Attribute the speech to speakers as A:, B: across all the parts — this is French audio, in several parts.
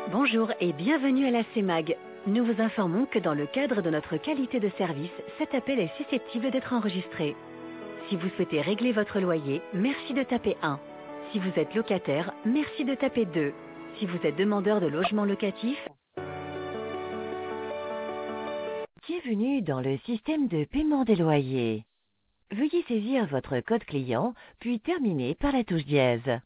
A: Bonjour et bienvenue à la CEMAG. Nous vous informons que dans le cadre de notre qualité de service, cet appel est susceptible d'être enregistré. Si vous souhaitez régler votre loyer, merci de taper 1. Si vous êtes locataire, merci de taper 2. Si vous êtes demandeur de logement locatif, bienvenue dans le système de paiement des loyers. Veuillez saisir votre code client, puis terminer par la touche dièse.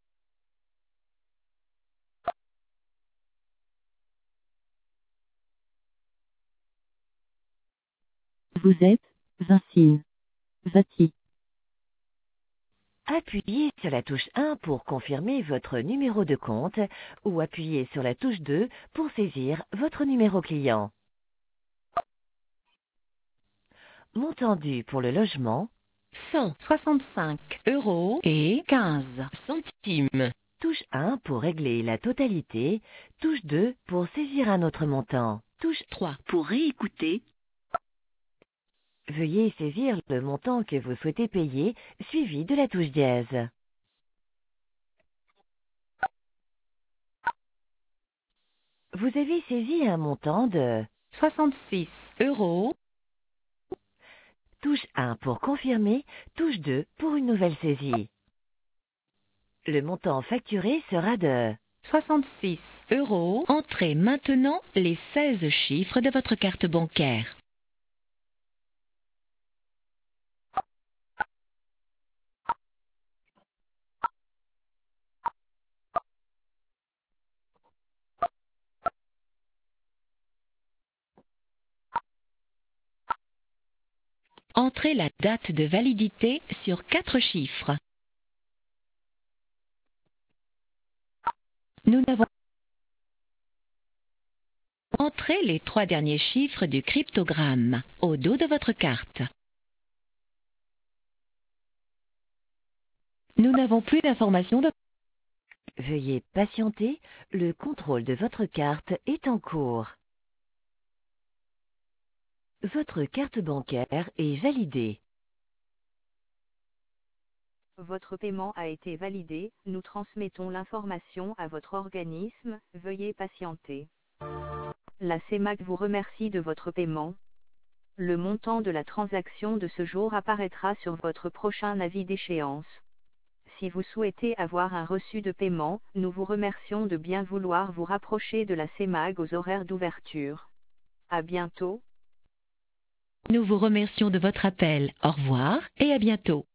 B: Vous êtes Vincine Vati.
A: Appuyez sur la touche 1 pour confirmer votre numéro de compte ou appuyez sur la touche 2 pour saisir votre numéro client. Montant dû pour le logement,
C: 165,15 €.
A: touche 1 pour régler la totalité, touche 2 pour saisir un autre montant, touche 3 pour réécouter. Veuillez saisir le montant que vous souhaitez payer, suivi de la touche dièse. Vous avez saisi un montant de
C: 66 €.
A: touche 1 pour confirmer, touche 2 pour une nouvelle saisie. Le montant facturé sera de
C: 66 €. Entrez maintenant les 16 chiffres de votre carte bancaire. Entrez la date de validité sur 4 chiffres. Nous n'avons Entrez les 3 derniers chiffres du cryptogramme au dos de votre carte. Nous n'avons plus d'informations de...
A: Veuillez patienter, le contrôle de votre carte est en cours. Votre carte bancaire est validée.
D: Votre paiement a été validé, nous transmettons l'information à votre organisme, veuillez patienter. La CEMAG vous remercie de votre paiement. Le montant de la transaction de ce jour apparaîtra sur votre prochain avis d'échéance. Si vous souhaitez avoir un reçu de paiement, nous vous remercions de bien vouloir vous rapprocher de la CEMAG aux horaires d'ouverture. À bientôt.
C: Nous vous remercions de votre appel. Au revoir et à bientôt.